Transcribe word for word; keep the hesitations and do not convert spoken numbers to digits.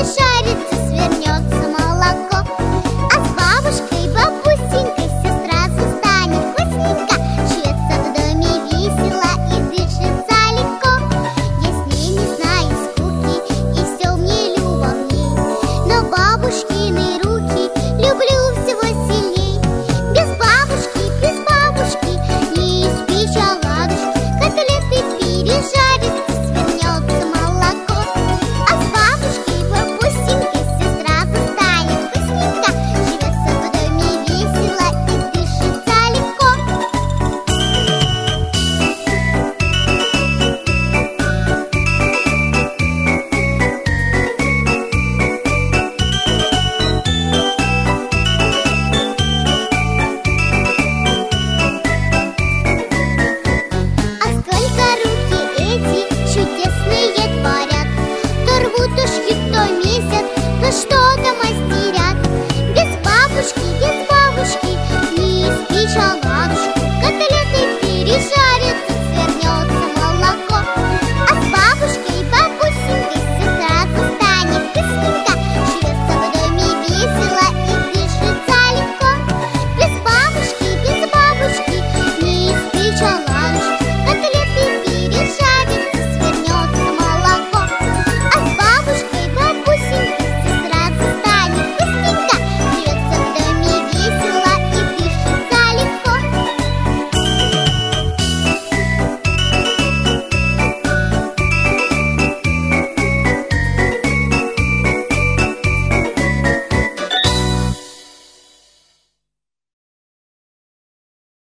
пережарится, свернется молоко. А с бабушкой, бабусенькой все сразу станет вкусненько. Живется в доме весело и дышится легко. Я с ней не знаю скуки, и все мне любо в ней. Но бабушкины руки люблю всего сильней. Без бабушки, без бабушки не испечь оладушки. Котлеты пережарятся, свернется молоко. А с бабушкой, бабусенькой все сразу станет вкусненько. Живется в доме весело и дышится легко. А сколько руки эти чудесные творят, то рвут ушки, то месят, но что